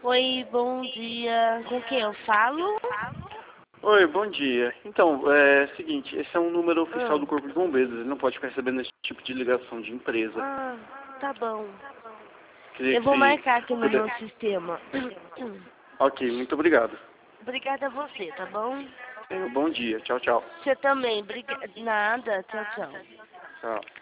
Oi, bom dia. Com quem eu falo? Oi, bom dia. Então, seguinte, esse é um número oficial do Corpo de Bombeiros, ele não pode ficar recebendo esse tipo de ligação de empresa. Ah, tá bom. Queria Eu que vou se marcar aqui no puder... meu sistema. Ok, muito obrigado. Obrigada a você, tá bom? Bom dia, tchau, tchau. Você também. Nada. Tchau, tchau. Tchau.